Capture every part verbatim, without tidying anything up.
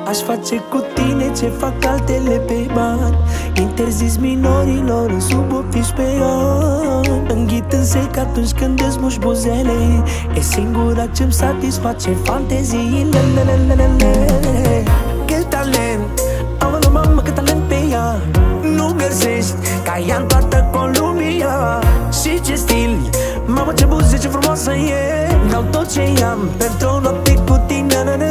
Aș face cu tine ce fac altele pe bani, interzis minorilor în sub optsprezece ani. Înghit în sec atunci când îți muși buzele, e singura ce-mi satisface fanteziile. Cât talent, aoleu mamă, cât talent pe ea. Nu găsești ca ea în toată Columbia. Și ce stil, mamă ce buze, ce frumoasă e. Dau tot ce am pentru o noapte cu tine.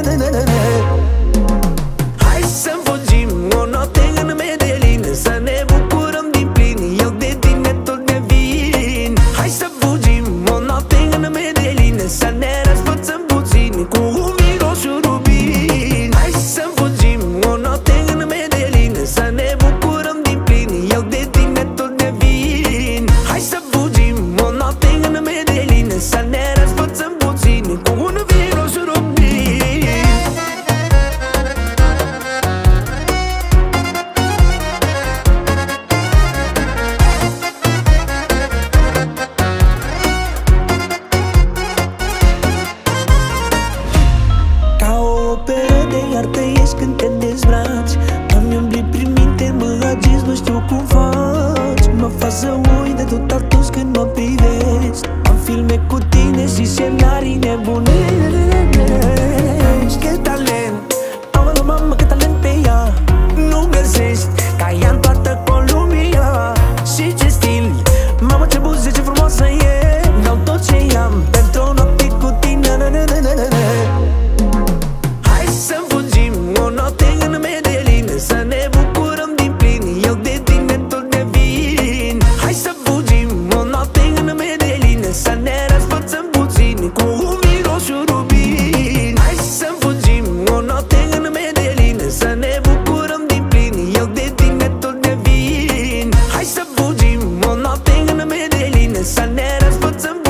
Hai să fugim o noapte în Medellin, să ne bucurăm din plin, eu de tine tot devin. Hai să fugim o noapte în Medellin, să ne răsfățăm puțin cu un mirosul rubin. Hai să fugim o noapte în Medellin, să ne bucurăm din plin, eu de tine tot devin. Hai să fugim o noapte în Medellin, să ne răsfățăm puțin cu un mirosul rubin. Iartă ești când te dezbraci, am umblit prin minte, mă agiți, nu știu cum faci. Mă fac să uit de tot atunci când mă privești. Am filme cu tine și scenarii nebunești. Cât talent, aoleu mamă, cât talent pe ea. Nu găsești ca ea în toată Columbia. Și ce stil, mamă ce buze, ce frumoasă e. Dau tot ce am pentru o noapte cu tine. Să ne bucurăm din plin, eu de tine tot devin. Hai să fugim o noapte în Medellin, să ne răsfățăm puțin cu un mirosul rubin. Hai să fugim o noapte în Medellin, să ne bucurăm din plin, eu de tine tot devin. Hai să fugim o noapte în Medellin, să ne răsfățăm puțin.